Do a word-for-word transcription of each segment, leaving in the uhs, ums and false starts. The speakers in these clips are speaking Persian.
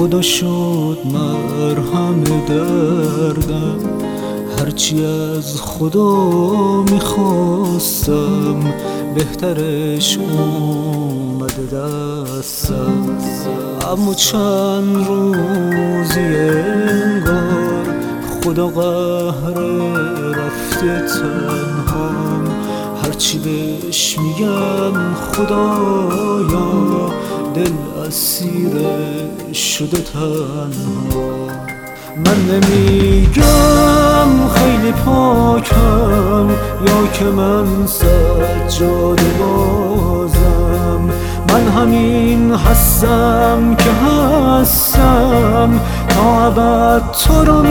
خدا شد مرهم دردم، هرچی از خدا میخواستم بهترش اومده دستم. اما چند روزی انگار خدا قهر رفته تنهام، هرچی بهش میگم خدایا دل اسیرش شده تنها. من نمیگم خیلی پاکم یا که من سجاده بازم، من همین هستم که هستم تا ابد تو رو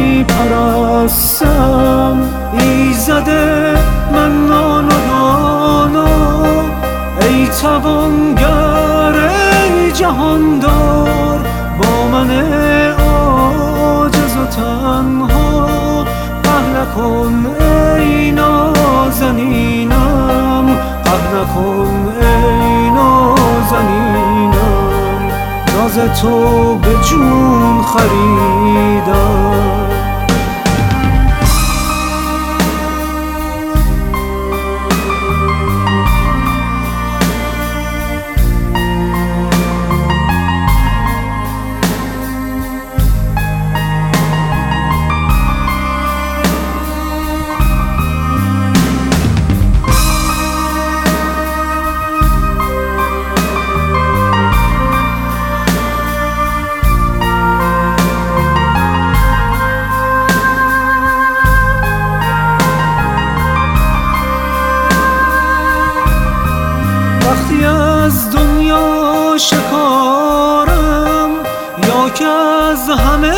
میپرستم. ایزده منان و دانا، ای توانگر ای جهاندار، با من عاجز و تنها قهر نکن ای نازنینم، قهر نکن ای نازنینم، ناز تو به جون خریدم. وقتی از دنیا شکارم یا که از همه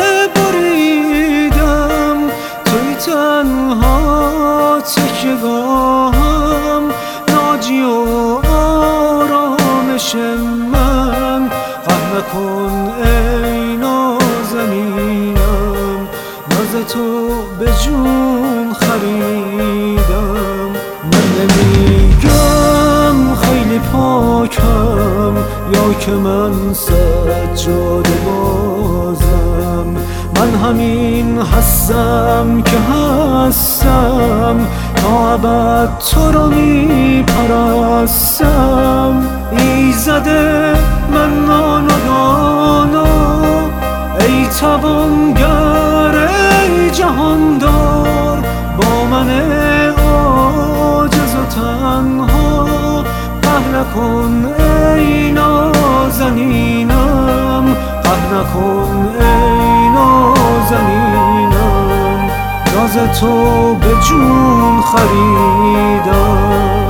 بریدم، توی تنها تکیه‌گاهم، ناجی و آرامش من. قهر نکن ای نازنینم، ناز تو به جون خریدم. من نمیگم خیلی پاکم یا که من سجاده بازم، من همین هستم که هستم تا ابد تو رو میپرستم. ایزده منان و دانا، ای توانگر ای جهاندار، با من عاجز و تنها قهر نکن ای نازنینم، قهر نکن ای نازنینم، ناز تو به جون خریدم.